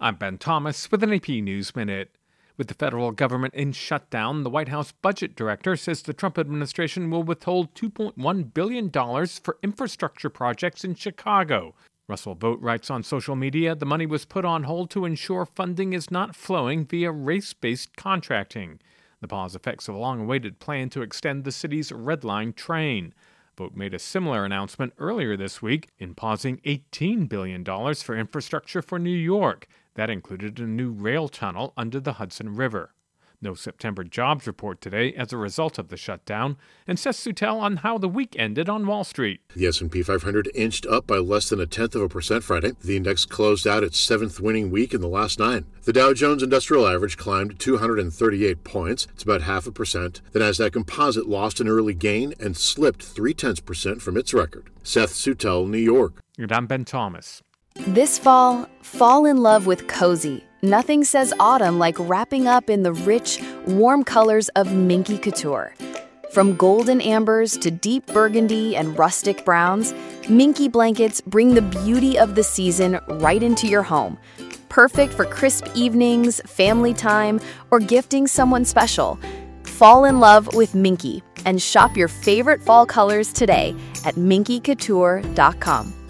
I'm Ben Thomas with an AP News Minute. With the federal government in shutdown, the White House budget director says the Trump administration will withhold $2.1 billion for infrastructure projects in Chicago. Russell Vogt writes on social media the money was put on hold to ensure funding is not flowing via race-based contracting. The pause affects a long-awaited plan to extend the city's Red Line train. Vogt made a similar announcement earlier this week in pausing $18 billion for infrastructure for New York. That included a new rail tunnel under the Hudson River. No September jobs report today as a result of the shutdown, and Seth Suttel on how the week ended on Wall Street. The S&P 500 inched up by less than 0.1% Friday. The index closed out its seventh winning week in the last 9. The Dow Jones Industrial Average climbed 238 points. It's about 0.5%. The Nasdaq Composite lost an early gain and slipped 0.3% from its record. Seth Suttel, New York. And I'm Ben Thomas. This fall in love with cozy. Nothing says autumn like wrapping up in the rich, warm colors of Minky Couture. From golden ambers to deep burgundy and rustic browns, Minky blankets bring the beauty of the season right into your home. Perfect for crisp evenings, family time, or gifting someone special. Fall in love with Minky and shop your favorite fall colors today at minkycouture.com.